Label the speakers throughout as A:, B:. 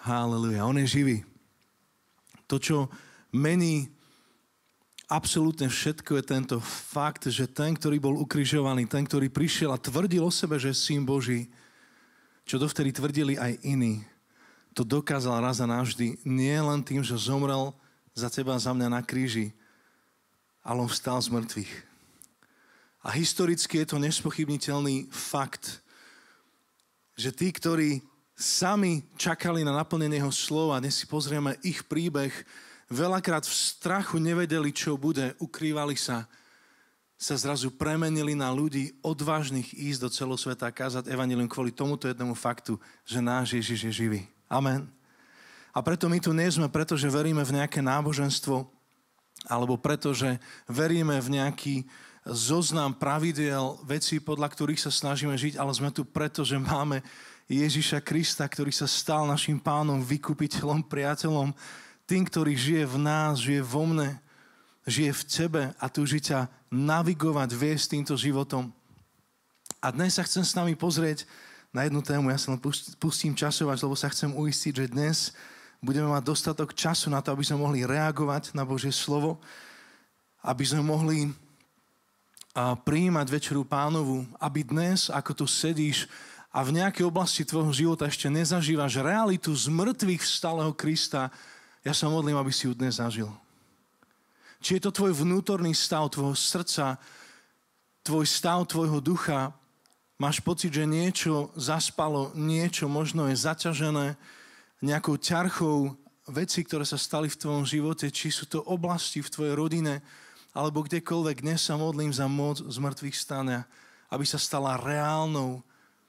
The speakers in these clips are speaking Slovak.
A: Haleluja. On je živý. To, čo mení absolútne všetko, je tento fakt, že ten, ktorý bol ukrižovaný, ten, ktorý prišiel a tvrdil o sebe, že je syn Boží, čo dovtedy tvrdili aj iní, to dokázal raz a navždy nie len tým, že zomrel za teba a za mňa na kríži, ale on vstal z mŕtvych. A historicky je to nespochybniteľný fakt, že tí, ktorí sami čakali na naplnenie jeho slova, dnes si pozrieme ich príbeh, veľakrát v strachu nevedeli, čo bude, ukrývali sa zrazu premenili na ľudí odvážnych ísť do celosveta a kázať evanjelium kvôli tomuto jednomu faktu, že náš Ježiš je živý. Amen. A preto my tu nie sme, pretože veríme v nejaké náboženstvo, alebo pretože veríme v nejaký zoznam pravidiel, vecí, podľa ktorých sa snažíme žiť, ale sme tu preto, že máme Ježiša Krista, ktorý sa stal našim pánom, vykupiteľom, priateľom, tým, ktorý žije v nás, žije vo mne, žije v tebe a túži ťa navigovať, viesť týmto životom. A dnes sa chcem s nami pozrieť na jednu tému. Ja sa len pustím časovať, lebo sa chcem uistiť, že dnes budeme mať dostatok času na to, aby sme mohli reagovať na Božie slovo, aby sme mohli prijímať večeru Pánovu, aby dnes, ako tu sedíš a v nejakej oblasti tvojho života ešte nezažívaš realitu z mŕtvych vstalého Krista, ja sa modlím, aby si ju dnes zažil. Či je to tvoj vnútorný stav tvojho srdca, tvoj stav tvojho ducha, máš pocit, že niečo zaspalo, niečo možno je zaťažené nejakou ťarchou vecí, ktoré sa stali v tvojom živote, či sú to oblasti v tvojej rodine, alebo kdekoľvek. Dnes sa modlím za moc z mŕtvych stania, aby sa stala reálnou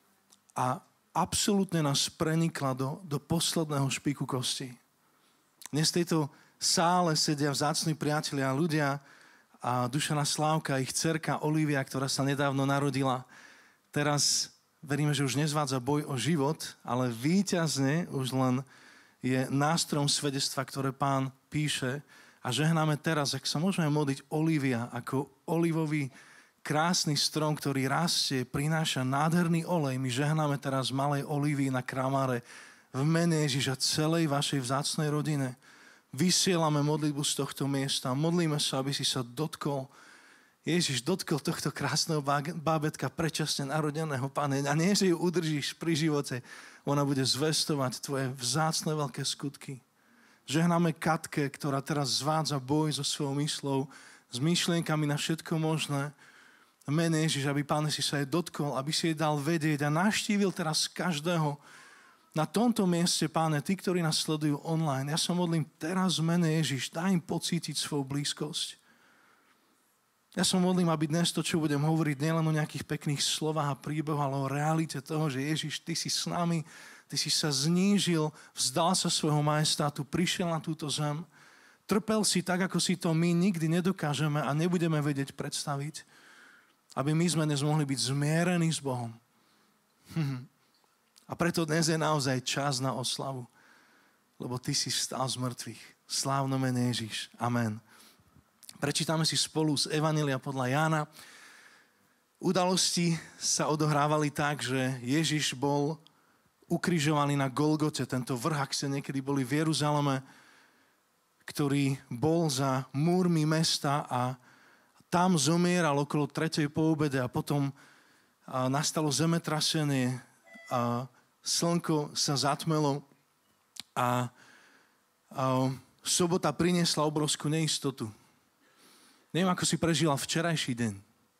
A: a absolútne nás prenikla do posledného špiku kosti. Dnes v tejto sále sedia vzácni priatelia, ľudia a Dušana Slávka, ich dcerka Olivia, ktorá sa nedávno narodila. Teraz veríme, že už nezvádza boj o život, ale víťazne už len je nástrojom svedectva, ktoré Pán píše. A žehnáme teraz, ak sa môžeme modliť Olivia ako olivový krásny strom, ktorý rastie, prináša nádherný olej. My žehnáme teraz malej Olivii na kramáre v mene Ježiša celej vašej vzácnej rodine. Vysielame modlitbu z tohto miesta. Modlíme sa, aby si sa dotkol. Ježiš dotkol tohto krásneho bábetka predčasne narodeného, Pane. A nie, že ju udržíš pri živote. Ona bude zvestovať tvoje vzácne veľké skutky. Žehnáme Katke, ktorá teraz zvádza boj so svojou myslou, s myšlienkami na všetko možné. V mene Ježiš, aby Pane si sa jej dotkol, aby si jej dal vedieť a navštívil teraz každého na tomto mieste, Páne, tí, ktorí nás sledujú online. Ja sa modlím teraz v mene Ježiš, daj im pocítiť svoju blízkosť. Ja sa modlím, aby dnes to, čo budem hovoriť, nielen o nejakých pekných slovách a príbehoch, ale o realite toho, že Ježiš, ty si s nami, ty si sa znížil, vzdal sa svojho majestátu, prišiel na túto zem, trpel si tak, ako si to my nikdy nedokážeme a nebudeme vedieť predstaviť, aby my sme dnes mohli byť zmierení s Bohom. A preto dnes je naozaj čas na oslavu, lebo ty si vstal z mŕtvych. Slávno mene Ježiš. Amen. Prečítame si spolu z Evanjelia podľa Jána. Udalosti sa odohrávali tak, že Ježiš bol ukrižovaný na Golgote, tento vrch, ak ste niekedy boli v Jeruzaleme, ktorý bol za múrmi mesta a tam zomieral okolo 3. po obede a potom nastalo zemetrasenie a slnko sa zatmelo a sobota priniesla obrovskú neistotu. Neviem, ako si prežila včerajší deň.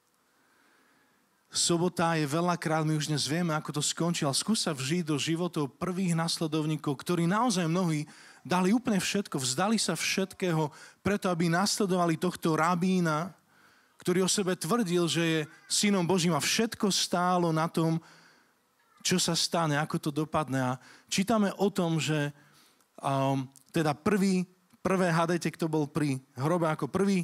A: Sobota je veľakrát, my už dnes vieme, ako to skončilo. Skús sa vžiť do životov prvých nasledovníkov, ktorí naozaj mnohí dali úplne všetko, vzdali sa všetkého, preto aby nasledovali tohto rabína, ktorý o sebe tvrdil, že je synom Božím a všetko stálo na tom, čo sa stane, ako to dopadne. A čítame o tom, že teda prvé hádajte, kto bol pri hrobe ako prvý?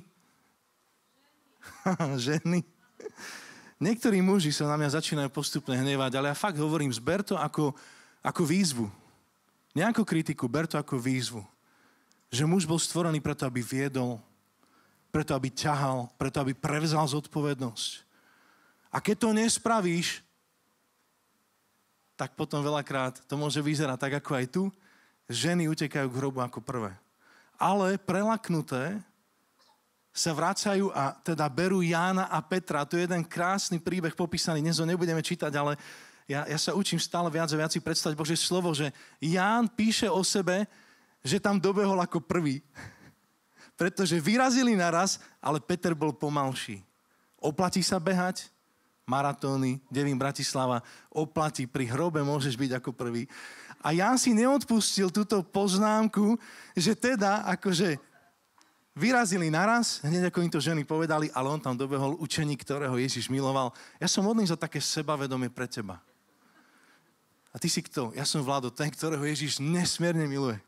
A: Ženy. Niektorí muži sa na mňa začínajú postupne hnevať, ale ja fakt hovorím, zber to ako výzvu. Nie ako kritiku, ber to ako výzvu. Že muž bol stvorený preto, aby viedol, preto, aby ťahal, preto, aby prevzal zodpovednosť. A keď to nespravíš, tak potom veľakrát to môže vyzerať tak, ako aj tu, ženy utekajú k hrobu ako prvé. Ale prelaknuté sa vracajú a teda berú Jána a Petra. To je jeden krásny príbeh popísaný. Dnes ho nebudeme čítať, ale ja sa učím stále viac a viac si predstaviť Božie slovo, že Ján píše o sebe, že tam dobehol ako prvý. Pretože vyrazili naraz, ale Peter bol pomalší. Oplatí sa behať? Maratóny, Devín Bratislava, oplatí, pri hrobe môžeš byť ako prvý. A Ján si neodpustil túto poznámku, že teda akože vyrazili naraz, hneď ako im to ženy povedali, ale on tam dobehol učeník, ktorého Ježiš miloval. Ja som modlím za také sebavedomie pre teba. A ty si kto? Ja som Vlado, ten, ktorého Ježiš nesmierne miluje.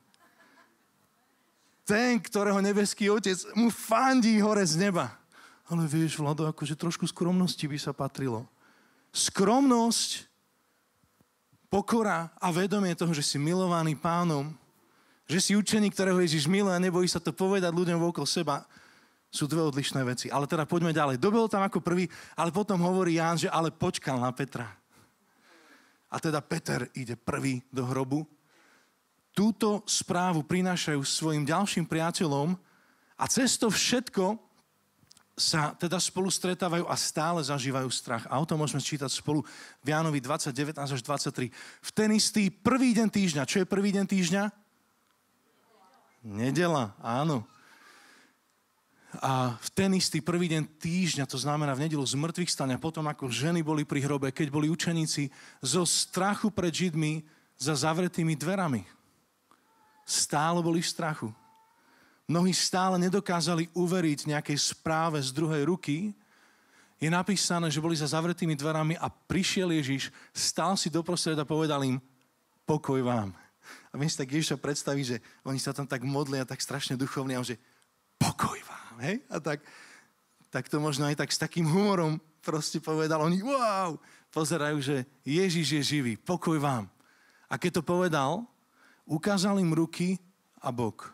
A: Ten, ktorého nebeský Otec mu fandí hore z neba. Ale vieš, Vlado, akože trošku skromnosti by sa patrilo. Skromnosť, pokora a vedomie toho, že si milovaný Pánom, že si učeník, ktorého Ježiš miluje a nebojí sa to povedať ľuďom okolo seba, sú dve odlišné veci. Ale teda poďme ďalej. Dobehol tam ako prvý, ale potom hovorí Ján, že ale počkal na Petra. A teda Peter ide prvý do hrobu. Túto správu prinášajú svojim ďalším priateľom a cez to všetko sa teda spolu stretávajú a stále zažívajú strach. A o tom môžeme čítať spolu v Jánovi 20, 19 až 23. V ten istý prvý deň týždňa. Čo je prvý deň týždňa? Nedela, áno. A v ten istý prvý deň týždňa, to znamená v nedelu z mŕtvych stania, potom ako ženy boli pri hrobe, keď boli učeníci zo strachu pred Židmi za zavretými dverami. Stále boli v strachu. Mnohí stále nedokázali uveriť nejakej správe z druhej ruky. Je napísané, že boli za zavretými dverami a prišiel Ježiš, stál si doprostred a povedal im, pokoj vám. A viem si tak Ježiša predstaviť, že oni sa tam tak modlia, tak strašne duchovní a že pokoj vám, hej? A tak to možno aj tak s takým humorom proste povedal. Oni, wow, pozerajú, že Ježiš je živý, pokoj vám. A keď to povedal, ukázal im ruky a bok.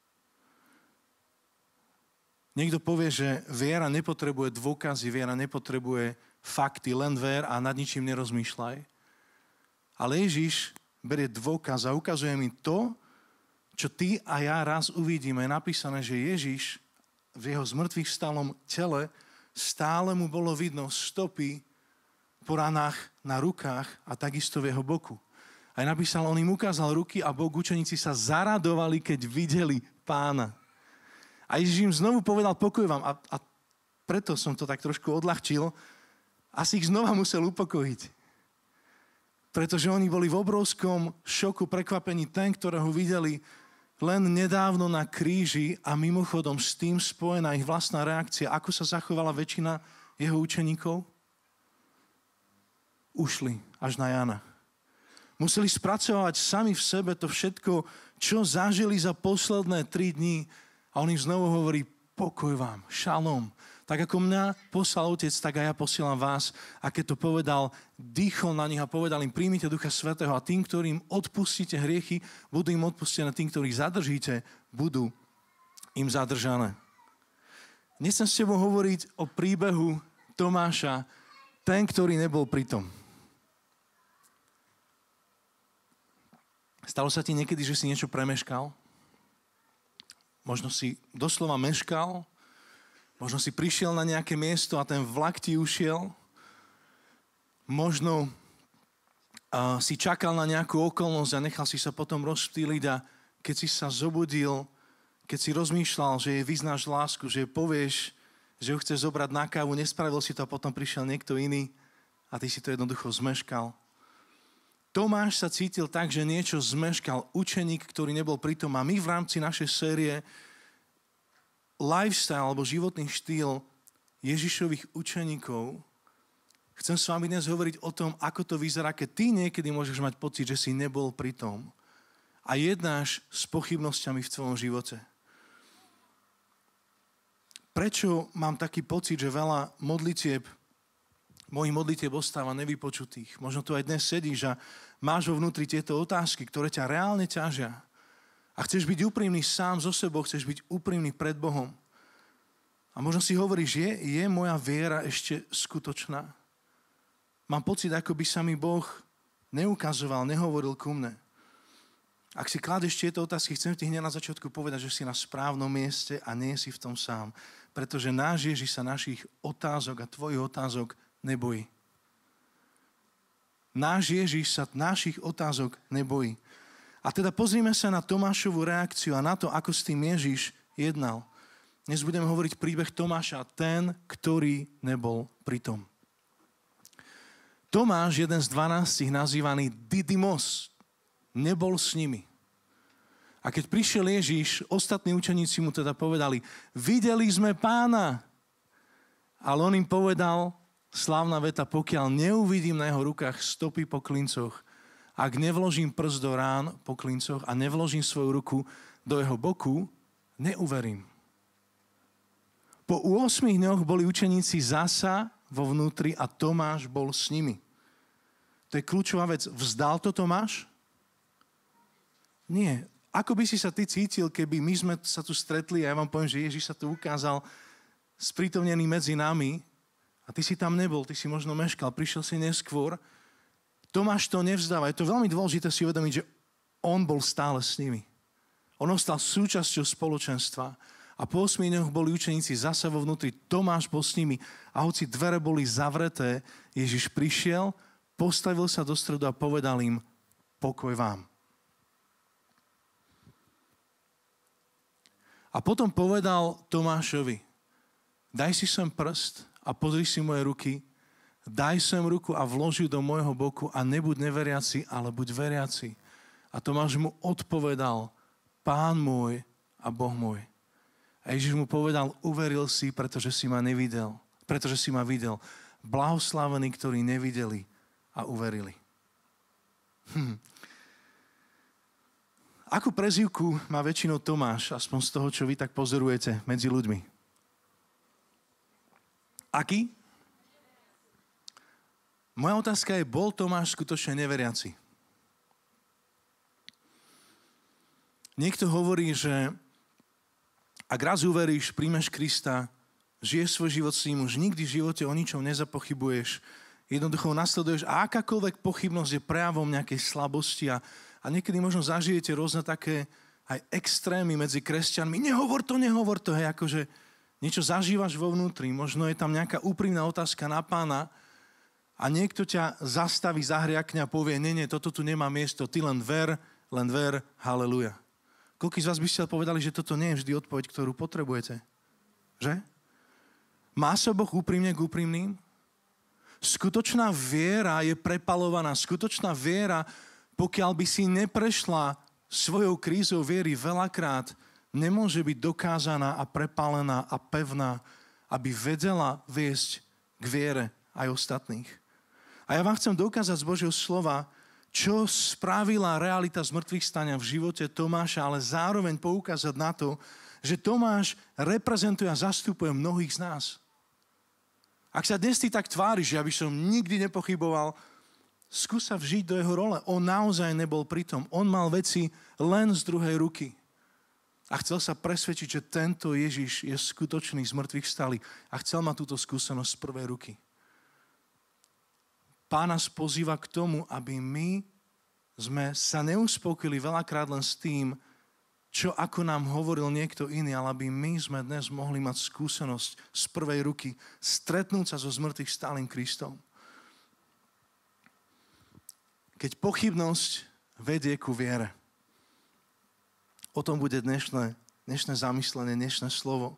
A: Niekto povie, že viera nepotrebuje dôkazy, viera nepotrebuje fakty, len ver a nad ničím nerozmýšľaj. Ale Ježiš berie dôkaz a ukazuje mi to, čo ty a ja raz uvidíme. Je napísané, že Ježiš v jeho zmrtvých vstalom tele stále mu bolo vidno stopy po ranách na rukách a takisto v jeho boku. A je napísané, on im ukázal ruky a bok, učeníci sa zaradovali, keď videli Pána. A Ježiš im znovu povedal, pokoj vám. A preto som to tak trošku odľahčil. Asi ich znova musel upokojiť. Pretože oni boli v obrovskom šoku, prekvapení. Ten, ktorého videli len nedávno na kríži a mimochodom s tým spojená ich vlastná reakcia. Ako sa zachovala väčšina jeho učeníkov? Ušli až na Jana. Museli spracovať sami v sebe to všetko, čo zažili za posledné 3 dní. A on im znovu hovorí, pokoj vám, šalom. Tak ako mňa poslal Otec, tak aj ja posielam vás. A keď to povedal, dýchol na nich a povedal im, príjmite Ducha Svätého a tým, ktorým odpustíte hriechy, budú im odpustené. Tým, ktorých zadržíte, budú im zadržané. Nechcem s tebou hovoriť o príbehu Tomáša, ten, ktorý nebol pri tom. Stalo sa ti niekedy, že si niečo premeškal? Možno si doslova meškal, možno si prišiel na nejaké miesto a ten vlak ti ušiel. Možno si čakal na nejakú okolnosť a nechal si sa potom rozptýliť a keď si sa zobudil, keď si rozmýšľal, že jej vyznáš lásku, že jej povieš, že ju chceš zobrať na kávu, nespravil si to a potom prišiel niekto iný a ty si to jednoducho zmeškal. Tomáš sa cítil tak, že niečo zmeškal, učeník, ktorý nebol pritom a my v rámci našej série lifestyle alebo životný štýl Ježišových učeníkov chcem s vami dnes hovoriť o tom, ako to vyzerá, keď ty niekedy môžeš mať pocit, že si nebol pri tom a jednáš s pochybnosťami v tvojom živote. Prečo mám taký pocit, že veľa mojich modlitieb ostáva nevypočutých? Možno tu aj dnes sedíš a máš vo vnútri tieto otázky, ktoré ťa reálne ťažia. A chceš byť úprimný sám so sebou, chceš byť úprimný pred Bohom. A možno si hovoríš, je moja viera ešte skutočná? Mám pocit, ako by sa mi Boh neukazoval, nehovoril ku mne. Ak si kládeš tieto otázky, chcem ti hneď na začiatku povedať, že si na správnom mieste a nie si v tom sám. Pretože náš Ježiš sa našich otázok a tvojich otázok nebojí. Náš Ježiš sa našich otázok nebojí. A teda pozrime sa na Tomášovu reakciu a na to, ako s tým Ježiš jednal. Dnes budeme hovoriť príbeh Tomáša, ten, ktorý nebol pritom. Tomáš, jeden z 12, nazývaný Didymos, nebol s nimi. A keď prišiel Ježiš, ostatní učeníci mu teda povedali, videli sme Pána. Ale on im povedal, slávna veta, pokiaľ neuvidím na jeho rukách stopy po klincoch, ak nevložím prst do rán po klincoch a nevložím svoju ruku do jeho boku, neuverím. Po 8 dňoch boli učeníci zasa vo vnútri a Tomáš bol s nimi. To je kľúčová vec. Vzdal to Tomáš? Nie. Ako by si sa ty cítil, keby my sme sa tu stretli a ja vám poviem, že Ježiš sa tu ukázal sprítomnený medzi nami a ty si tam nebol, ty si možno meškal, prišiel si neskôr. Tomáš to nevzdáva. Je to veľmi dôležité si uvedomiť, že on bol stále s nimi. On ostal súčasťou spoločenstva a po 8 dňoch boli učeníci zasa vo vnútri. Tomáš bol s nimi a hoci dvere boli zavreté, Ježiš prišiel, postavil sa do stredu a povedal im, pokoj vám. A potom povedal Tomášovi, daj si sem prst a pozri si moje ruky, daj sem ruku a vloži do môjho boku a nebuď neveriaci, ale buď veriaci. A Tomáš mu odpovedal, Pán môj a Boh môj. A Ježiš mu povedal, uveril si, pretože si ma nevidel, pretože si ma videl. Blahoslavení, ktorí nevideli a uverili. Akú prezývku má väčšinou Tomáš, aspoň z toho, čo vy tak pozorujete medzi ľuďmi? Aký? Moja otázka je, bol Tomáš skutočne neveriaci? Niekto hovorí, že ak raz uveríš, príjmeš Krista, žiješ svoj život s ním, už nikdy v živote o ničom nezapochybuješ, jednoducho nasleduješ a akákoľvek pochybnosť je prejavom nejakej slabosti a niekedy možno zažijete rôzne také aj extrémy medzi kresťanmi. Nehovor to, hej, akože niečo zažívaš vo vnútri, možno je tam nejaká úprimná otázka na Pána a niekto ťa zastaví, zahriakne a povie, nie, toto tu nemá miesto, ty len ver, haleluja. Koľký z vás by ste povedali, že toto nie je vždy odpoveď, ktorú potrebujete? Že? Má sa Boh úprimne k úprimným? Skutočná viera je prepalovaná. Skutočná viera, pokiaľ by si neprešla svojou krízou viery veľakrát, nemôže byť dokázaná a prepálená a pevná, aby vedela viesť k viere aj ostatných. A ja vám chcem dokázať z Božieho slova, čo spravila realita zmrtvých stania v živote Tomáša, ale zároveň poukázať na to, že Tomáš reprezentuje a zastupuje mnohých z nás. Ak sa dnes ty tak tváriš, že ja by som nikdy nepochyboval, skús sa vžiť do jeho role. On naozaj nebol pritom. On mal veci len z druhej ruky. A chcel sa presvedčiť, že tento Ježiš je skutočný z mŕtvych vstalý. A chcel mať túto skúsenosť z prvej ruky. Pán nás pozýva k tomu, aby my sme sa neuspokojili veľakrát len s tým, čo ako nám hovoril niekto iný, ale aby my sme dnes mohli mať skúsenosť z prvej ruky, stretnúť sa so zmrtvých stálym Kristom. Keď pochybnosť vedie ku viere. O tom bude dnešné zamyslenie, dnešné slovo.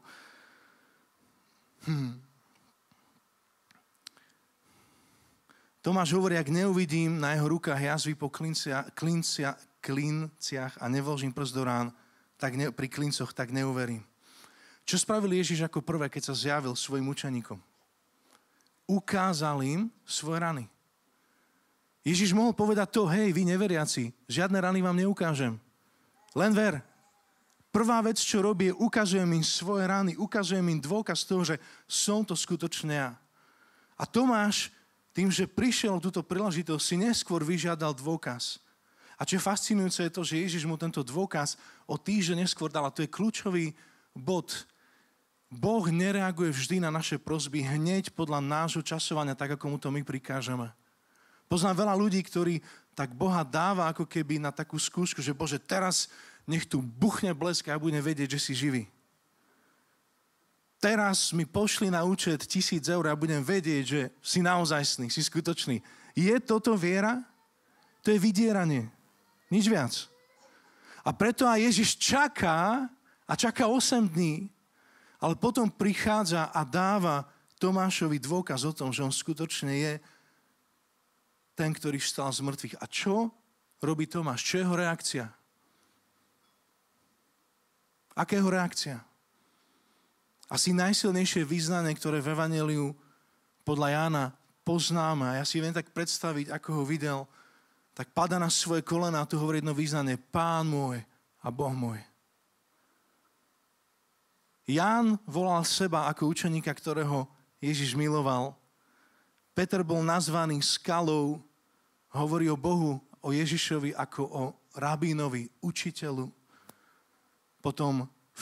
A: Tomáš hovorí, ak neuvidím na jeho rukách jazvy po klinciach a nevložím prst do rán pri klincoch, tak neuverím. Čo spravil Ježiš ako prvé, keď sa zjavil svojim učeníkom? Ukázal im svoje rany. Ježiš mohol povedať to, hej, vy neveriaci, žiadne rany vám neukážem. Len ver. Prvá vec, čo robí, je ukazujem im svoje rany, ukazujem im dôkaz toho, že som to skutočne ja. A Tomáš tým, že prišiel túto príležitosť, si neskôr vyžiadal dôkaz. A čo je fascinujúce je to, že Ježiš mu tento dôkaz o týždeň neskôr dal. A to je kľúčový bod. Boh nereaguje vždy na naše prosby hneď podľa nášho časovania, tak ako mu to my prikážeme. Poznám veľa ľudí, ktorí tak Boha dáva ako keby na takú skúšku, že Bože, teraz nech tu buchne blesk a ja budem vedieť, že si živý. Teraz mi pošli na účet 1000 eur a budem vedieť, že si naozajstný, si skutočný. Je toto viera? To je vydieranie. Nič viac. A preto aj Ježiš čaká 8 dní, ale potom prichádza a dáva Tomášovi dôkaz o tom, že on skutočne je ten, ktorý vstal z mŕtvych. A čo robí Tomáš? Čo je jeho reakcia? Aká je jeho reakcia? Asi najsilnejšie význanie, ktoré v Evanjeliu podľa Jána poznáme, a ja si viem tak predstaviť, ako ho videl, tak padá na svoje kolena a tu hovorí jedno význanie: Pán môj a Boh môj. Ján volal seba ako učeníka, ktorého Ježiš miloval. Peter bol nazvaný skalou, hovorí o Bohu, o Ježišovi ako o rabínovi, učiteľu. Potom v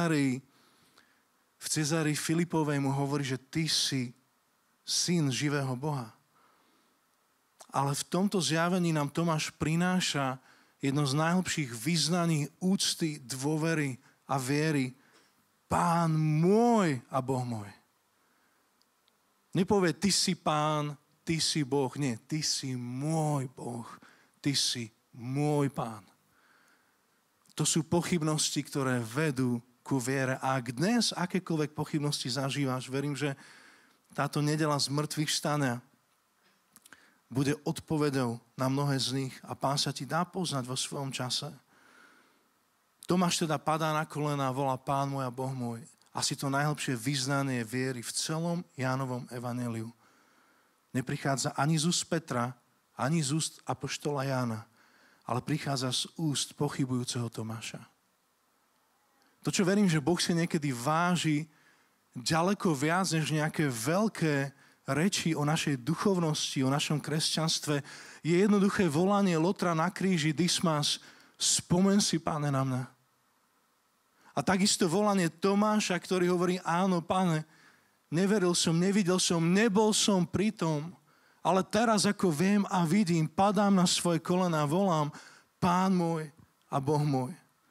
A: Cezárii Filipovej mu hovorí, že ty si syn živého Boha. Ale v tomto zjavení nám Tomáš prináša jedno z najhlbších vyznaní úcty, dôvery a viery. Pán môj a Boh môj. Nepovie, ty si Pán, ty si Boh. Nie, ty si môj Boh. Ty si môj Pán. To sú pochybnosti, ktoré vedú ku viere. A ak dnes akékoľvek pochybnosti zažívaš, verím, že táto nedeľa z mŕtvych vstania bude odpovedou na mnohé z nich a Pán sa ti dá poznať vo svojom čase. Tomáš teda padá na kolena a volá: Pán môj a Boh môj. Asi to najhlbšie vyznanie viery v celom Jánovom evanjeliu. Neprichádza ani z úst Petra, ani z úst apoštola Jána, ale prichádza z úst pochybujúceho Tomáša. To, čo verím, že Boh si niekedy váži ďaleko viac než nejaké veľké reči o našej duchovnosti, o našom kresťanstve, je jednoduché volanie Lotra na kríži: Dismas, spomen si, Pane, na mňa. A takisto volanie Tomáša, ktorý hovorí: áno, Pane, neveril som, nevidel som, nebol som pri tom, ale teraz, ako viem a vidím, padám na svoje kolena a volám: Pán môj a Boh môj.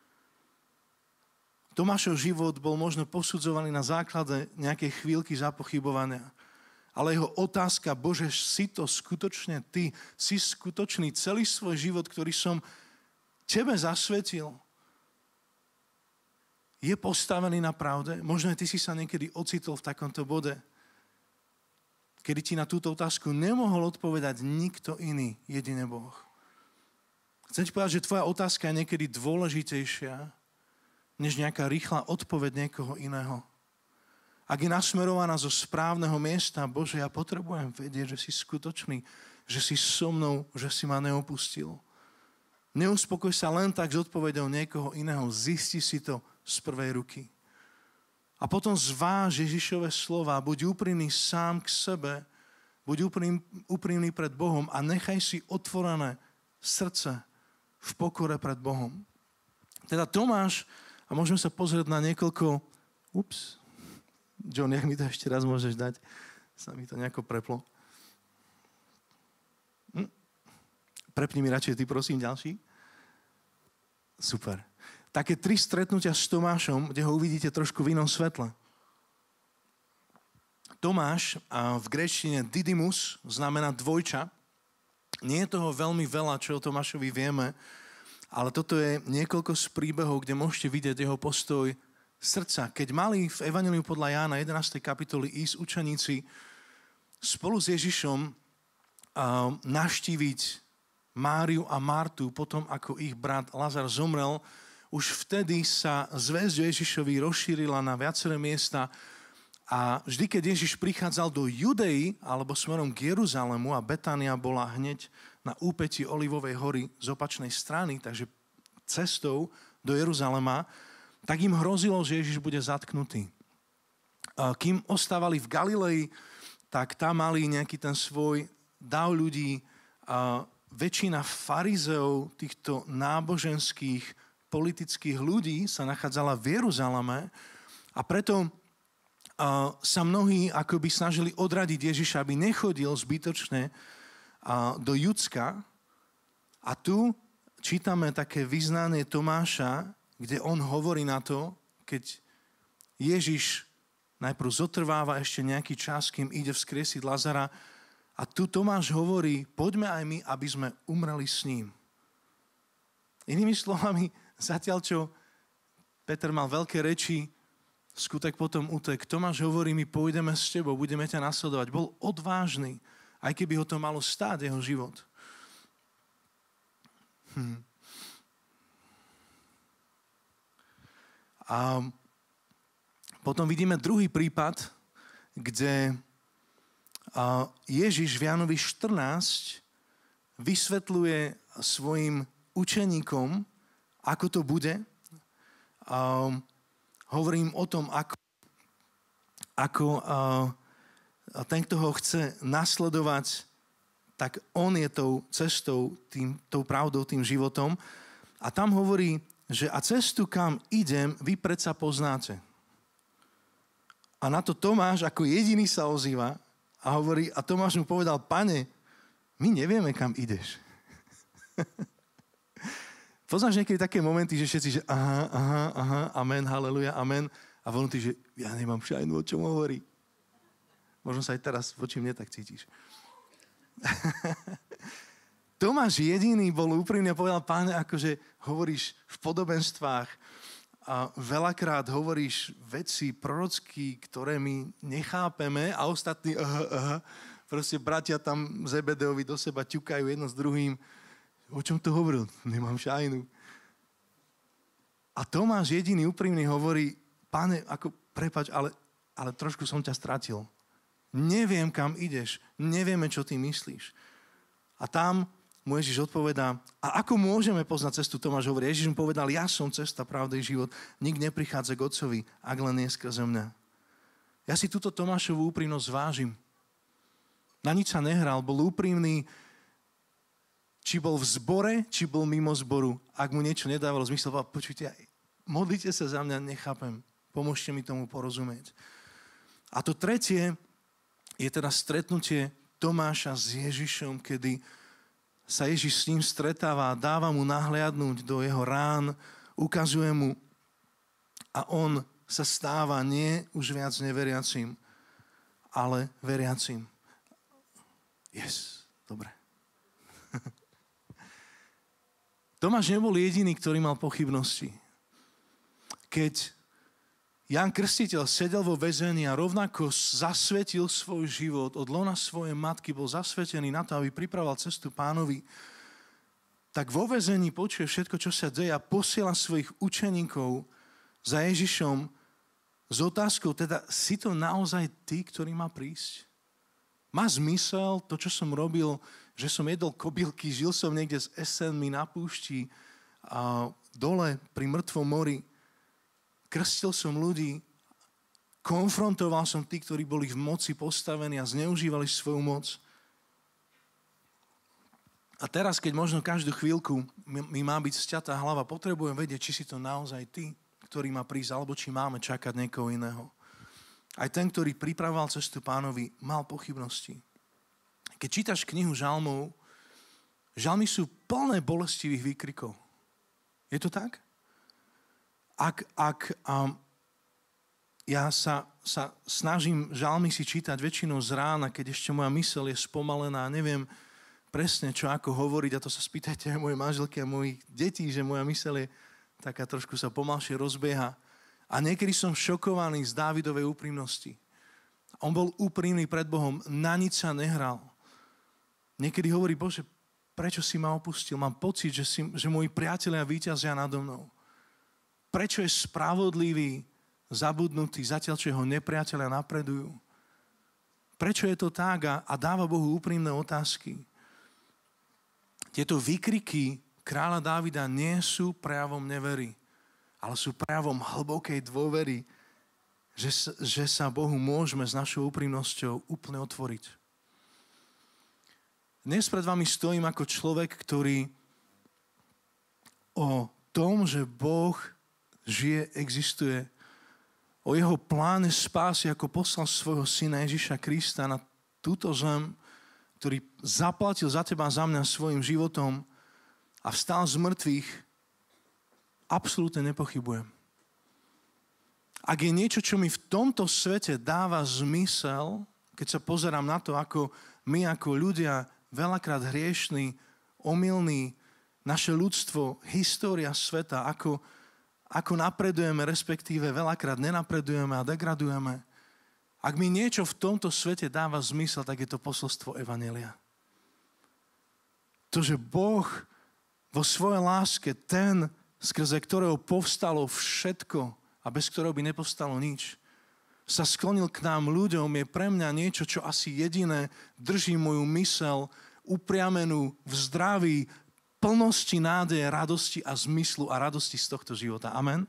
A: Tomášov život bol možno posudzovaný na základe nejakej chvíľky zapochybovania. Ale jeho otázka: Bože, si to skutočne ty? Si skutočný celý svoj život, ktorý som tebe zasvetil? Je postavený na pravde? Možno ty si sa niekedy ocitol v takomto bode, kedy ti na túto otázku nemohol odpovedať nikto iný, jedine Boh. Chcem ti povedať, že tvoja otázka je niekedy dôležitejšia než nejaká rýchla odpoveď niekoho iného. Ak je nasmerovaná zo správneho miesta: Bože, ja potrebujem vedieť, že si skutočný, že si so mnou, že si ma neopustil. Neuspokoj sa len tak s odpoveďou niekoho iného. Zisti si to z prvej ruky. A potom zváž Ježišove slova. Buď úprimný sám k sebe, buď úprimný pred Bohom a nechaj si otvorené srdce v pokore pred Bohom. Teda Tomáš, a môžeme sa pozrieť na niekoľko... John, jak mi to ešte raz môžeš dať? Sa mi to nejako preplo. Prepni mi radšej ty, prosím, ďalší. Super. Také 3 stretnutia s Tomášom, kde ho uvidíte trošku v inom svetle. Tomáš, v gréčtine Didymus, znamená dvojča. Nie je toho veľmi veľa, čo o Tomášovi vieme, ale toto je niekoľko z príbehov, kde môžete vidieť jeho postoj srdca. Keď mali v Evanjeliu podľa Jána 11. kapitoly ísť učeníci spolu s Ježišom navštíviť Máriu a Martu potom, ako ich brat Lazar zomrel, už vtedy sa zvesť o Ježišovi rozšírila na viaceré miesta a vždy, keď Ježiš prichádzal do Judei alebo smerom k Jeruzalému, a Betania bola hneď na úpätí Olivovej hory z opačnej strany, takže cestou do Jeruzalema, tak im hrozilo, že Ježiš bude zatknutý. Kým ostávali v Galilei, tak tam mali nejaký ten svoj dav ľudí. Väčšina farizeov, týchto náboženských, politických ľudí sa nachádzala v Jeruzaleme a preto sa mnohí akoby snažili odradiť Ježiša, aby nechodil zbytočne do Judska, A tu čítame také vyznanie Tomáša, kde on hovorí na to, keď Ježiš najprv zotrváva ešte nejaký čas, kým ide vzkriesiť Lazara. A tu Tomáš hovorí, poďme aj my, aby sme umreli s ním. Inými slovami, zatiaľ čo Peter mal veľké reči, skutek potom utek. Tomáš hovorí, my pôjdeme s tebou, budeme ťa nasledovať. Bol odvážny, aj keby ho to malo stáť, jeho život. A potom vidíme druhý prípad, kde Ježiš v Jánovi 14 vysvetľuje svojim učeníkom, ako to bude. Hovorím o tom, ako ten, kto ho chce nasledovať, tak on je tou cestou, tou pravdou, tým životom. A tam hovorí, že a cestu, kam idem, vy predsa poznáte. A na to Tomáš ako jediný sa ozýva a hovorí, a Tomáš mu povedal, Pane, my nevieme, kam ideš. Poznáš niekedy také momenty, že všetci, že aha, amen, haleluja, amen. A vnútri, že ja nemám šajnu, o čom hovorí. Možno sa aj teraz voči mne tak cítiš. Tomáš jediný bol úprimný a povedal, Páne, akože hovoríš v podobenstvách a veľakrát hovoríš veci prorocky, ktoré my nechápeme a ostatní proste bratia tam Zebedeovi do seba ťukajú jedno s druhým. O čom to hovoril? Nemám šajnu. A Tomáš jediný úprimný hovorí, Páne, ako prepáč, ale trošku som ťa stratil. Neviem, kam ideš. Nevieme, čo ty myslíš. A tam mu Ježiš odpovedá, a ako môžeme poznať cestu? Tomáš hovorí, Ježiš mu povedal, ja som cesta, pravda i život. Nik neprichádza k Otcovi, ak len nie skrze mňa. Ja si túto Tomášovú úprimnosť vážim. Na nič sa nehral, bol úprimný, či bol v zbore, či bol mimo zboru. Ak mu niečo nedávalo zmysel, počujte, modlite sa za mňa, nechápem. Pomôžte mi tomu porozumieť. A to tretie je teda stretnutie Tomáša s Ježišom, kedy sa Ježiš s ním stretáva, dáva mu nahliadnúť do jeho rán, ukazuje mu a on sa stáva nie už viac neveriacím, ale veriacím. Yes, dobre. Tomáš nebol jediný, ktorý mal pochybnosti. Keď Ján Krstiteľ sedel vo väzení a rovnako zasvetil svoj život, od lona svojej matky bol zasvetený na to, aby pripravoval cestu Pánovi, tak vo väzení počuje všetko, čo sa deje a posiela svojich učeníkov za Ježišom s otázkou, teda si to naozaj ty, ktorý má prísť? Má zmysel to, čo som robil, že som jedol kobylky, žil som niekde s esenmi na púšti a dole pri mŕtvom mori. Krstil som ľudí, konfrontoval som tí, ktorí boli v moci postavení a zneužívali svoju moc. A teraz, keď možno každú chvíľku mi má byť sťatá hlava, potrebujem vedieť, či si to naozaj ty, ktorý má prísť, alebo či máme čakať niekoho iného. Aj ten, ktorý pripravoval cestu Pánovi, mal pochybnosti. Keď čítaš knihu žalmov, žalmy sú plné bolestivých výkrikov. Je to tak? Ja sa snažím žalmy si čítať väčšinou z rána, keď ešte moja myseľ je spomalená, neviem presne, čo ako hovoriť, a to sa spýtajte aj moje manželky a mojich detí, že moja myseľ je taká trošku sa pomalšie rozbieha. A niekedy som šokovaný z Dávidovej úprimnosti. On bol úprimný pred Bohom, na nič sa nehral. Niekedy hovorí, Bože, prečo si ma opustil? Mám pocit, že moji priatelia víťazia nado mnou. Prečo je spravodlivý zabudnutý, zatiaľ čo jeho nepriatelia napredujú? Prečo je to tak? A dáva Bohu úprimné otázky. Tieto výkriky kráľa Dávida nie sú prejavom nevery, ale sú prejavom hlbokej dôvery, že sa Bohu môžeme s našou úprimnosťou úplne otvoriť. Dnes pred vami stojím ako človek, ktorý o tom, že Boh žije, existuje, o jeho pláne spásy, ako poslal svojho syna Ježiša Krista na túto zem, ktorý zaplatil za teba a za mňa svojim životom, a vstal z mŕtvych, absolútne nepochybujem. Ak je niečo, čo mi v tomto svete dáva zmysel, keď sa pozerám na to, ako my ako ľudia, veľakrát hriešní, omylní, naše ľudstvo, história sveta, ako napredujeme, respektíve veľakrát nenapredujeme a degradujeme. Ak mi niečo v tomto svete dáva zmysel, tak je to posolstvo evanjelia. To, že Boh vo svojej láske, ten, skrze ktorého povstalo všetko a bez ktorého by nepovstalo nič, sa sklonil k nám ľuďom, je pre mňa niečo, čo asi jediné drží moju mysel upriamenú v zdraví, plnosti nádeje, radosti a zmyslu a radosti z tohto života. Amen.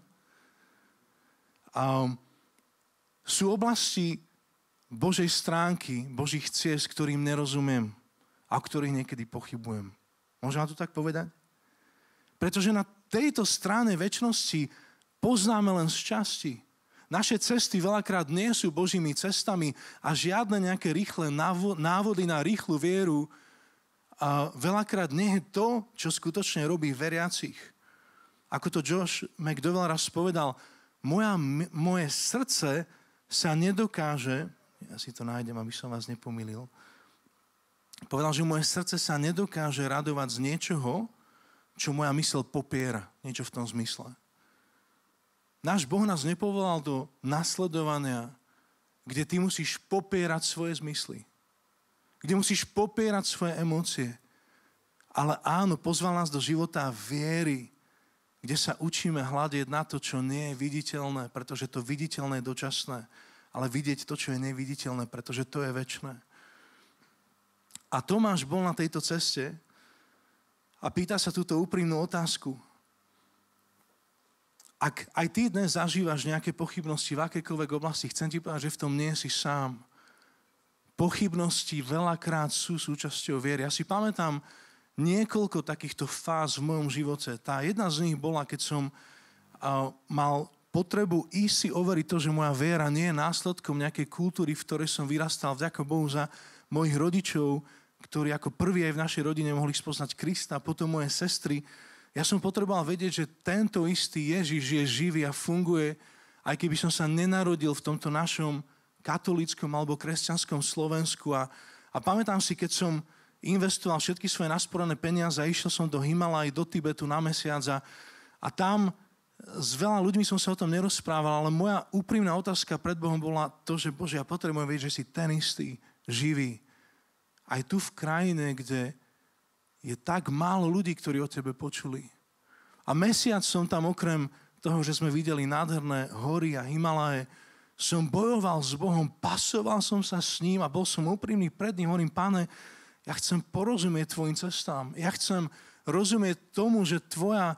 A: Sú oblasti Božej stránky, Božích ciest, ktorým nerozumiem a o ktorých niekedy pochybujem. Môžem to tak povedať? Pretože na tejto strane večnosti poznáme len z časti. Naše cesty veľakrát nie sú Božími cestami a žiadne nejaké rýchle návody na rýchlu vieru a veľakrát nie je to, čo skutočne robí veriacich. Ako to Josh McDowell raz povedal, moje srdce sa nedokáže, ja si to nájdem, aby som vás nepomýlil, povedal, že moje srdce sa nedokáže radovať z niečoho, čo moja mysl popiera. Niečo v tom zmysle. Náš Boh nás nepovolal do nasledovania, kde ty musíš popierať svoje zmysly. Kde musíš popierať svoje emócie. Ale áno, pozval nás do života viery, kde sa učíme hľadieť na to, čo nie je viditeľné, pretože to viditeľné je dočasné, ale vidieť to, čo je neviditeľné, pretože to je večné. A Tomáš bol na tejto ceste a pýta sa túto úprimnú otázku. Ak aj ty dnes zažívaš nejaké pochybnosti v akékoľvek oblasti, chcem ti povedať, že v tom nie si sám. Pochybnosti veľakrát sú súčasťou viery. Ja si pamätám niekoľko takýchto fáz v mojom živote. Tá jedna z nich bola, keď som mal potrebu ísť si overiť to, že moja viera nie je následkom nejakej kultúry, v ktorej som vyrastal, vďaka Bohu za mojich rodičov, ktorí ako prví aj v našej rodine mohli spoznať Krista, potom moje sestry. Ja som potreboval vedieť, že tento istý Ježiš je živý a funguje, aj keby som sa nenarodil v tomto našom katolíckom alebo kresťanskom Slovensku. A pamätám si, keď som investoval všetky svoje nasporené peniaze a išiel som do Himalaj, do Tibetu na mesiac a tam s veľa ľuďmi som sa o tom nerozprával, ale moja úprimná otázka pred Bohom bola to, že Bože, ja potrebujem vedieť, že si ten istý, živý. Aj tu v krajine, kde je tak málo ľudí, ktorí o tebe počuli. A mesiac som tam okrem toho, že sme videli nádherné hory a Himalaje, som bojoval s Bohom, pasoval som sa s ním a bol som úprimný pred ním. Hovorím, Pane, ja chcem porozumieť tvojim cestám. Ja chcem rozumieť tomu, že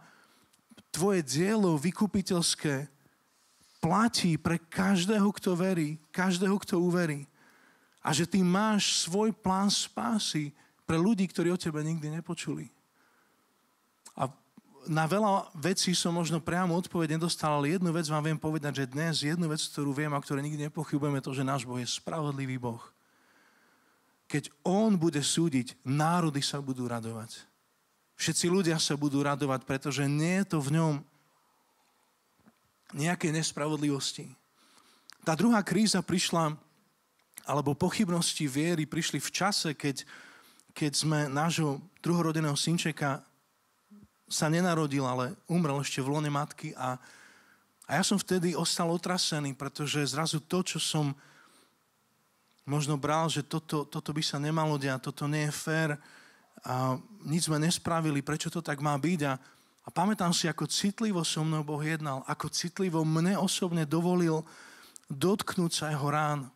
A: tvoje dielo vykupiteľské platí pre každého, kto verí, každého, kto uverí. A že ty máš svoj plán spásy pre ľudí, ktorí o tebe nikdy nepočuli. A na veľa vecí som možno priamo odpoveď nedostal, ale jednu vec vám viem povedať, že dnes jednu vec, ktorú viem a ktorej nikdy nepochybujeme, to, že náš Boh je spravodlivý Boh. Keď on bude súdiť, národy sa budú radovať. Všetci ľudia sa budú radovať, pretože nie je to v ňom nejakej nespravodlivosti. Tá druhá kríza prišla, alebo pochybnosti viery prišli v čase, keď sme nášho druhorodeného synčeka sa nenarodil, ale umrel ešte v lone matky a ja som vtedy ostal otrasený, pretože zrazu to, čo som možno bral, že toto by sa nemalo diať, toto nie je fér a nič sme nespravili, prečo to tak má byť a pamätám si, ako citlivo so mnou Boh jednal, ako citlivo mne osobne dovolil dotknúť sa jeho rán.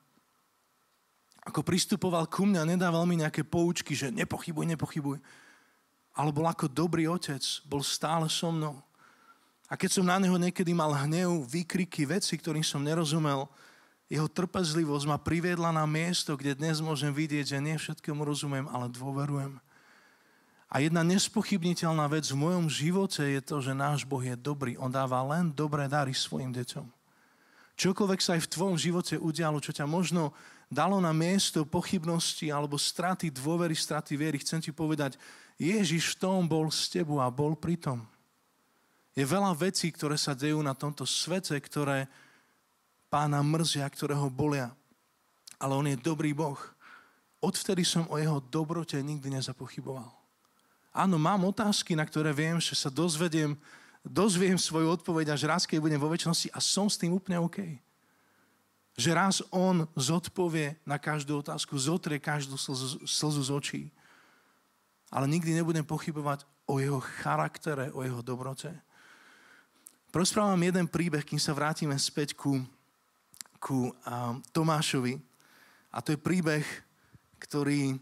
A: Ako pristupoval ku mňa, nedával mi nejaké poučky, že nepochybuj. Ale bol ako dobrý otec, bol stále so mnou. A keď som na neho niekedy mal hnev, výkriky, veci, ktorým som nerozumel, jeho trpezlivosť ma priviedla na miesto, kde dnes môžem vidieť, že nie všetkému rozumiem, ale dôverujem. A jedna nespochybniteľná vec v mojom živote je to, že náš Boh je dobrý. On dáva len dobré dary svojim deťom. Čokoľvek sa aj v tvojom živote udialo, čo ťa možno dalo na miesto pochybnosti alebo straty dôvery, straty viery, chcem ti povedať, Ježiš v tom bol s tebou a bol pri tom. Je veľa vecí, ktoré sa dejú na tomto svete, ktoré Pána mrzia, ktoré ho bolia. Ale on je dobrý Boh. Odvtedy som o jeho dobrote nikdy nezapochyboval. Áno, mám otázky, na ktoré viem, že sa dozviem svoju odpoveď až raz, keď budem vo večnosti a som s tým úplne OK. Že raz on zodpovie na každú otázku, zotrie každú slzu z očí. Ale nikdy nebudem pochybovať o jeho charaktere, o jeho dobrote. Rozprávam jeden príbeh, kým sa vrátime späť ku Tomášovi. A to je príbeh, ktorý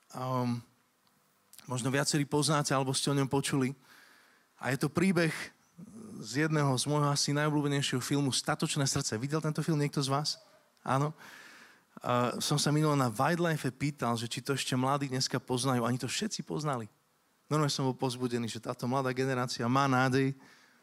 A: možno viacerí poznáte, alebo ste o ňom počuli. A je to príbeh z jedného z môjho asi najobľúbenejšieho filmu Statočné srdce. Videl tento film niekto z vás? Áno. Som sa minul na Wildlife pýtal, že či to ešte mladí dneska poznajú. Ani to všetci poznali. Normálne som bol povzbudený, že táto mladá generácia má nádej.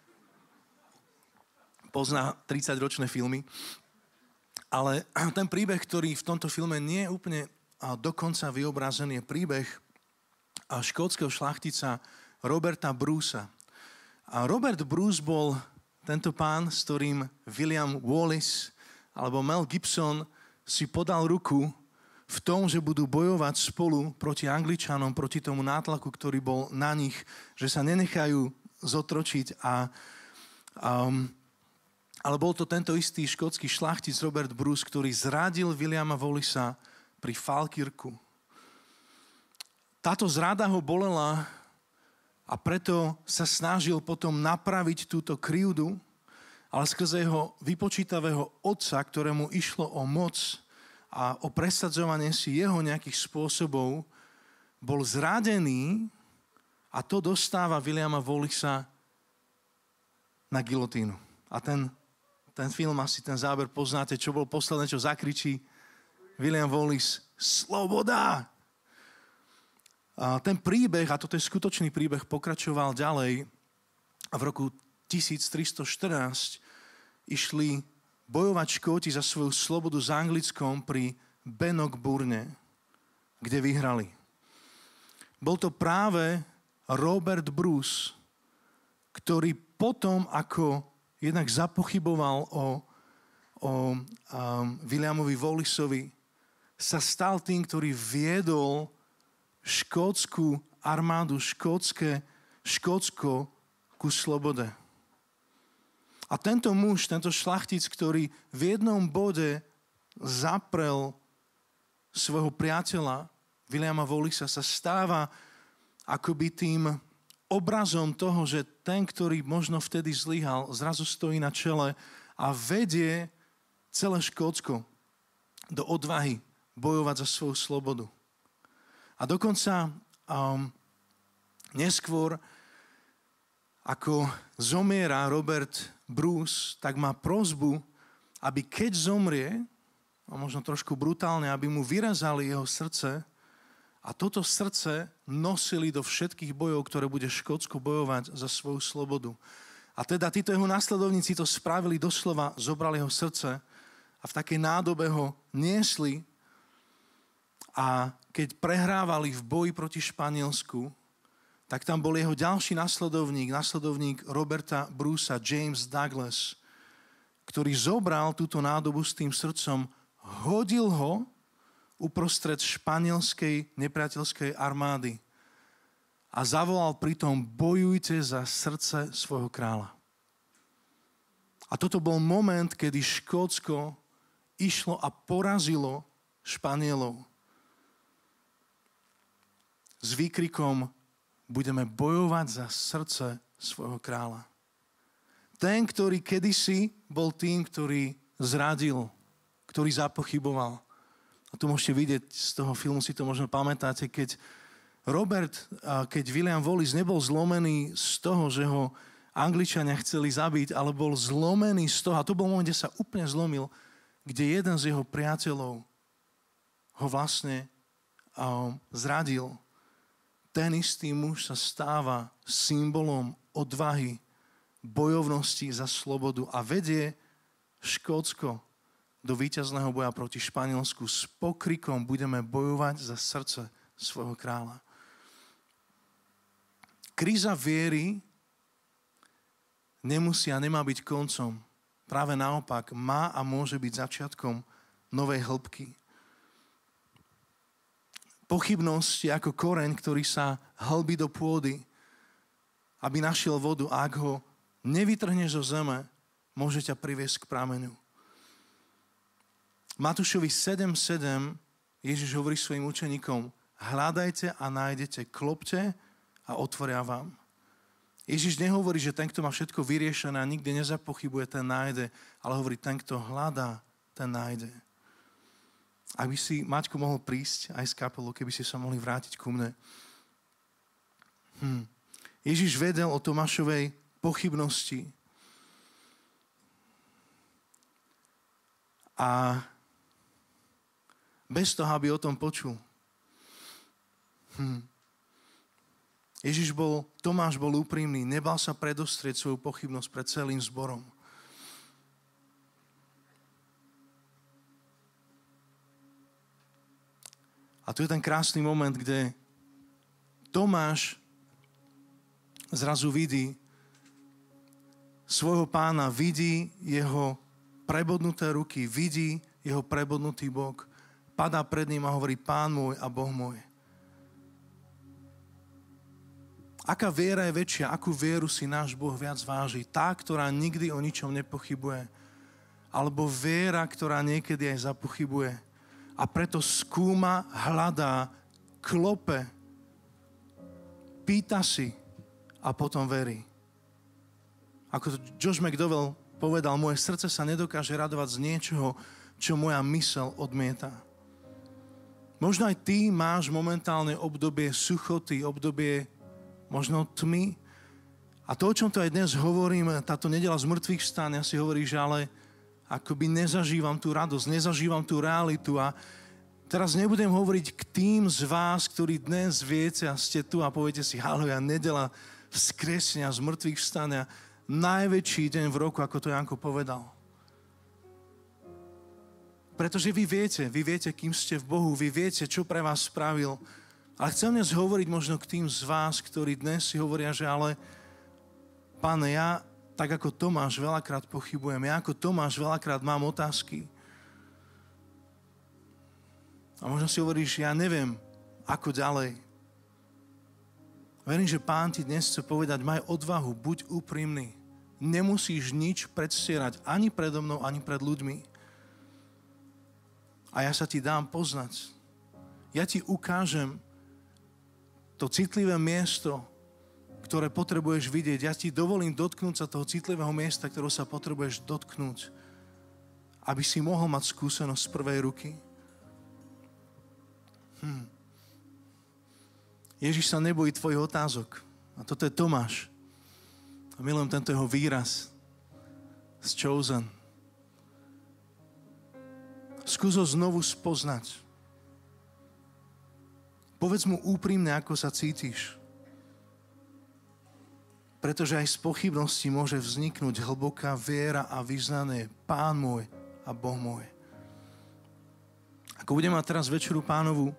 A: Pozná 30-ročné filmy. Ale ten príbeh, ktorý v tomto filme nie je úplne dokonca vyobrazený, je príbeh škótskeho šlachtica Roberta Brucea. A Robert Bruce bol tento pán, s ktorým William Wallace alebo Mel Gibson si podal ruku v tom, že budú bojovať spolu proti Angličanom, proti tomu nátlaku, ktorý bol na nich, že sa nenechajú zotročiť. Ale bol to tento istý škótsky šlachtic Robert Bruce, ktorý zradil Williama Wallacea pri Falkirku. Táto zrada ho bolela a preto sa snažil potom napraviť túto krivdu, ale skrze jeho vypočítavého otca, ktorému išlo o moc a o presadzovanie si jeho nejakých spôsobov, bol zradený a to dostáva Williama Wallacea na gilotínu. A ten film, asi ten záber poznáte, čo bol posledné, čo zakričí William Wallace: sloboda! A ten príbeh, a toto je skutočný príbeh, pokračoval ďalej a v roku 1314 išli bojovať Škóti za svoju slobodu s Anglickom pri Bannockburne, kde vyhrali. Bol to práve Robert Bruce, ktorý potom, ako jednak zapochyboval o Williamovi Wallaceovi, sa stal tým, ktorý viedol škótsku armádu, Škótsko ku slobode. A tento muž, tento šlachtic, ktorý v jednom bode zaprel svojho priateľa, Williama Wallacea, sa stáva akoby tým obrazom toho, že ten, ktorý možno vtedy zlyhal, zrazu stojí na čele a vedie celé Škótsko do odvahy bojovať za svoju slobodu. A dokonca neskôr, ako zomiera Robert Bruce, tak má prosbu, aby keď zomrie, a možno trošku brutálne, aby mu vyrezali jeho srdce a toto srdce nosili do všetkých bojov, ktoré bude Škótsko bojovať za svoju slobodu. A teda títo jeho následovníci to spravili doslova, zobrali jeho srdce a v takej nádobe ho niesli a keď prehrávali v boji proti Španielsku, tak tam bol jeho ďalší nasledovník Roberta Brucea, James Douglas, ktorý zobral túto nádobu s tým srdcom, hodil ho uprostred španielskej nepriateľskej armády a zavolal pritom: bojujte za srdce svojho kráľa. A toto bol moment, kedy Škótsko išlo a porazilo Španielov s výkrikom: budeme bojovať za srdce svojho kráľa. Ten, ktorý kedysi bol tým, ktorý zradil, ktorý zapochyboval. A tu môžete vidieť z toho filmu, si to možno pamätáte, keď William Wallace nebol zlomený z toho, že ho Angličania chceli zabiť, ale bol zlomený z toho, a to bol moment, kde sa úplne zlomil, kde jeden z jeho priateľov ho vlastne zradil. Ten istý muž sa stáva symbolom odvahy, bojovnosti za slobodu a vedie Škótsko do víťazného boja proti Španielsku s pokrikom: budeme bojovať za srdce svojho kráľa. kríza viery nemusí a nemá byť koncom. Práve naopak, má a môže byť začiatkom novej hĺbky. Pochybnosť je ako koreň, ktorý sa hlbí do pôdy, aby našiel vodu. A ak ho nevytrhneš zo zeme, môže ťa priviesť k prameňu. Matúšovi 7:7 Ježiš hovorí svojim učeníkom: hľadajte a nájdete, klopte a otvoria vám. Ježiš nehovorí, že ten, kto má všetko vyriešené a nikdy nezapochybuje, ten nájde, ale hovorí, ten, kto hľadá, ten nájde. Ak by si, Maťko, mohol prísť aj z kapelu, keby si sa mohli vrátiť ku mne. Ježiš vedel o Tomášovej pochybnosti. A bez toho, aby o tom počul. Tomáš bol úprimný, nebal sa predostrieť svoju pochybnosť pred celým zborom. A tu je ten krásny moment, kde Tomáš zrazu vidí svojho pána, vidí jeho prebodnuté ruky, vidí jeho prebodnutý bok, padá pred ním a hovorí: Pán môj a Boh môj. Aká viera je väčšia, akú vieru si náš Boh viac váži? Tá, ktorá nikdy o ničom nepochybuje, alebo viera, ktorá niekedy aj zapochybuje a preto skúma, hľadá, klope, pýta si a potom verí. Ako to Josh McDowell povedal, moje srdce sa nedokáže radovať z niečoho, čo moja myseľ odmieta. Možno aj ty máš momentálne obdobie suchoty, obdobie možno tmy. A to, o čom to aj dnes hovorím, táto nedeľa z mŕtvych vstania, si hovorí, že ale akoby nezažívam tú radosť, nezažívam tú realitu. A teraz nebudem hovoriť k tým z vás, ktorí dnes viete a ste tu a poviete si: haleluja, nedeľa vzkriesenia z mŕtvych vstania, najväčší deň v roku, ako to Janko povedal. Pretože vy viete, kým ste v Bohu, vy viete, čo pre vás spravil. Ale chcem dnes hovoriť možno k tým z vás, ktorí dnes si hovoria, že ale Pane, ja tak ako Tomáš veľakrát pochybujem, ja ako Tomáš veľakrát mám otázky. A možno si hovoríš, ja neviem, ako ďalej. Verím, že Pán ti dnes chce povedať, maj odvahu, buď úprimný. Nemusíš nič predstierať ani predo mnou, ani pred ľuďmi. A ja sa ti dám poznať. Ja ti ukážem to citlivé miesto, ktoré potrebuješ vidieť. Ja ti dovolím dotknúť sa toho citlivého miesta, ktorého sa potrebuješ dotknúť, aby si mohol mať skúsenosť z prvej ruky. Ježiš sa nebojí tvojich otázok. A toto je Tomáš. A milujem tento jeho výraz. Chosen. Skús ho znovu spoznať. Povedz mu úprimne, ako sa cítiš. Pretože aj z pochybnosti môže vzniknúť hlboká viera a vyznanie: Pán môj a Boh môj. Ako budeme mať teraz Večeru Pánovu,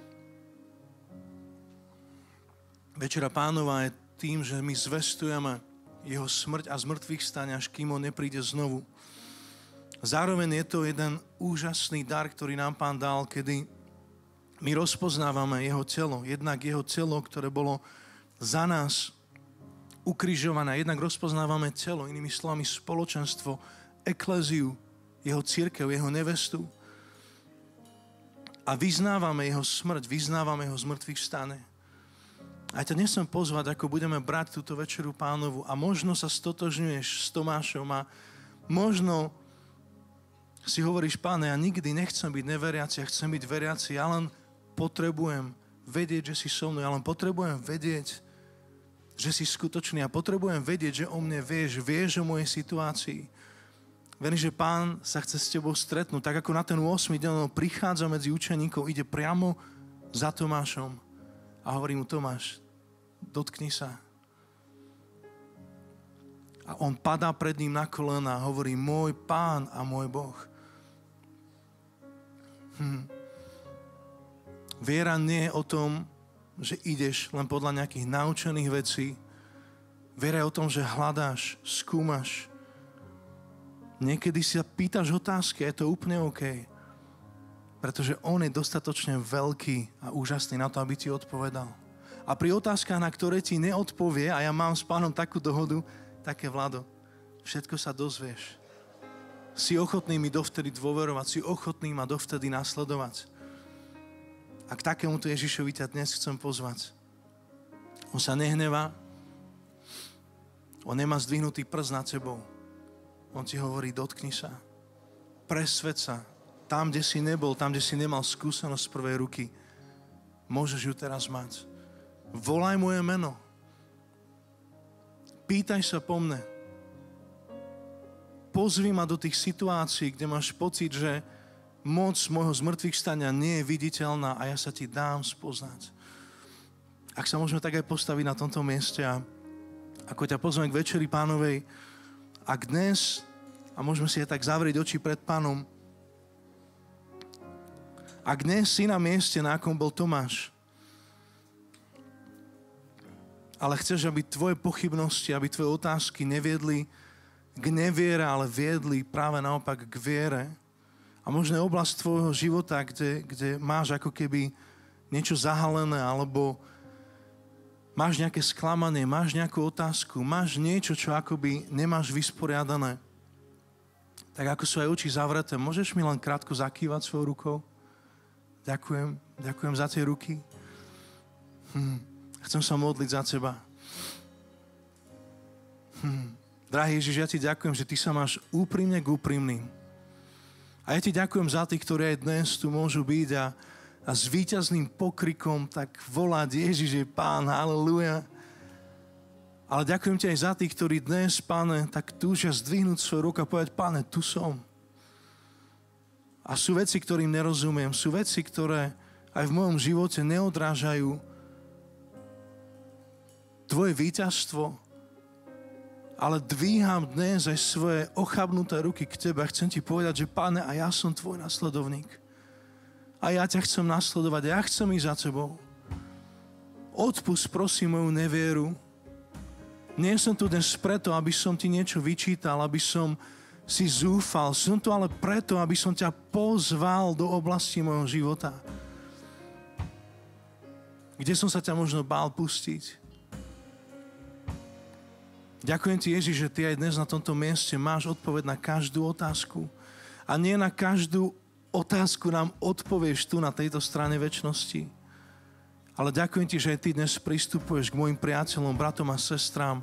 A: Večera Pánova je tým, že my zvestujeme jeho smrť a zmrtvých stane, až kým on nepríde znovu. Zároveň je to jeden úžasný dar, ktorý nám Pán dal, kedy my rozpoznávame jeho telo. Jednak jeho telo, ktoré bolo za nás ukrižované. Jednak rozpoznávame telo, inými slovami spoločenstvo, ekléziu, jeho cirkev, jeho nevestu. A vyznávame jeho smrť, vyznávame jeho zmrtvých stane. A ja ťa dnes chcem pozvať, ako budeme brať túto Večeru Pánovu a možno sa stotožňuješ s Tomášom a možno si hovoríš: Páne, ja nikdy nechcem byť neveriaci, ja chcem byť veriaci, ja len potrebujem vedieť, že si so mnou, ja len potrebujem vedieť, že si skutočný a potrebujem vedieť, že o mne vieš o mojej situácii. Verím, že Pán sa chce s tebou stretnúť, tak ako na ten 8. deň on prichádza medzi učeníkov, ide priamo za Tomášom a hovorí mu: Tomáš, dotkni sa. A on padá pred ním na kolena a hovorí: môj Pán a môj Boh. Viera nie je o tom, že ideš len podľa nejakých naučených vecí. Vieraj o tom, že hľadáš, skúmaš. Niekedy si sa pýtaš otázky a je to úplne OK. Pretože on je dostatočne veľký a úžasný na to, aby ti odpovedal. A pri otázkach, na ktoré ti neodpovie, a ja mám s Pánom takú dohodu, také Vlado, všetko sa dozvieš. Si ochotný mi dovtedy dôverovať, si ochotný ma dovtedy nasledovať. A k takémuto Ježišovi ťa dnes chcem pozvať. On sa nehnevá, on nemá zdvihnutý prst nad sebou. On ti hovorí, dotkni sa, presvedč sa, tam, kde si nebol, tam, kde si nemal skúsenosť z prvej ruky, môžeš ju teraz mať. Volaj moje meno. Pýtaj sa po mne. Pozvi ma do tých situácií, kde máš pocit, že moc môjho zmrtvých stania nie je viditeľná a ja sa ti dám spoznať. Ak sa môžeme tak aj postaviť na tomto mieste a ako ťa pozvem k Večeri Pánovej, ak dnes, a môžeme si aj tak zavrieť oči pred Pánom, ak dnes si na mieste, na akom bol Tomáš, ale chceš, aby tvoje pochybnosti, aby tvoje otázky neviedli k neviere, ale viedli práve naopak k viere. A možno je oblasť tvojho života, kde máš ako keby niečo zahalené, alebo máš nejaké sklamanie, máš nejakú otázku, máš niečo, čo akoby nemáš vysporiadané. Tak ako sú aj oči zavreté, môžeš mi len krátko zakývať svojou rukou? Ďakujem za tie ruky. Chcem sa modliť za teba. Drahý Ježiš, ja ti ďakujem, že ty sa máš úprimne k úprimným. A ja ti ďakujem za tých, ktorí aj dnes tu môžu byť a s víťazným pokrikom tak volať, Ježiš je Pán, halleluja. Ale ďakujem ti aj za tých, ktorí dnes, Pane, tak túžia zdvihnúť svoj ruk a povedať, Pane, tu som. A sú veci, ktorým nerozumiem, sú veci, ktoré aj v mojom živote neodrážajú tvoje víťazstvo, ale dvíham dnes aj svoje ochabnuté ruky k tebe a chcem ti povedať, že Pane, a ja som tvoj nasledovník. A ja ťa chcem nasledovať, ja chcem ísť za tebou. Odpusť, prosím, moju nevieru. Nie som tu dnes preto, aby som ti niečo vyčítal, aby som si zúfal. Som tu ale preto, aby som ťa pozval do oblasti môjho života. Kde som sa ťa možno bál pustiť. Ďakujem ti, Ježiš, že ty aj dnes na tomto mieste máš odpoveď na každú otázku. A nie na každú otázku nám odpovieš tu na tejto strane večnosti. Ale ďakujem ti, že aj ty dnes pristupuješ k mojim priateľom, bratom a sestrám.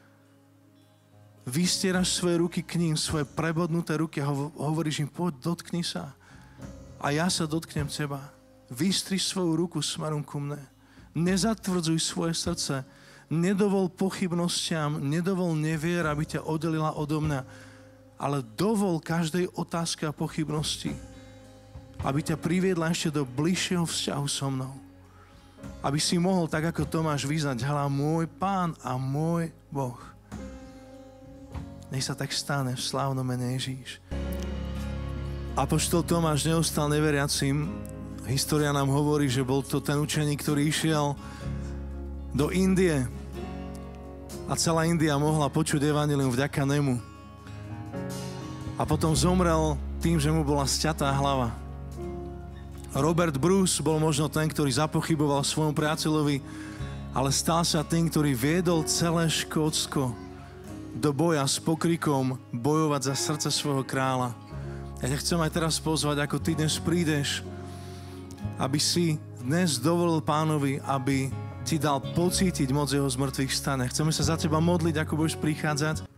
A: Vystieraš svoje ruky k ním, svoje prebodnuté ruky a hovoríš im, poď, dotkni sa. A ja sa dotknem teba. Vystri svoju ruku smerom ku mne. Nezatvrdzuj svoje srdce. Nedovol pochybnostiam, nedovol nevier, aby ťa oddelila odo mňa. Ale dovol každej otázke a pochybnosti, aby ťa priviedla ešte do bližšieho vzťahu so mnou. Aby si mohol, tak ako Tomáš, vyznať, hľa, môj Pán a môj Boh. Nech sa tak stane v slávnom mene Ježíš. Apoštol Tomáš neostal neveriacim. História nám hovorí, že bol to ten učeník, ktorý išiel do Indie a celá India mohla počuť evanjelium vďaka nemu. A potom zomrel tým, že mu bola sťatá hlava. Robert Bruce bol možno ten, ktorý zapochyboval svojom priateľovi, ale stal sa tým, ktorý viedol celé Škótsko do boja s pokrikom bojovať za srdce svojho kráľa. Ja ťa chcem aj teraz pozvať, ako ty dnes prídeš, aby si dnes dovolil Pánovi, aby ti dal pocítiť moc jeho zmrtvých stane. Chceme sa za teba modliť, ako budeš prichádzať.